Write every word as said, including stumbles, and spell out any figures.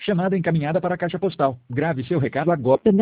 Chamada encaminhada para a caixa postal. Grave seu recado agora. The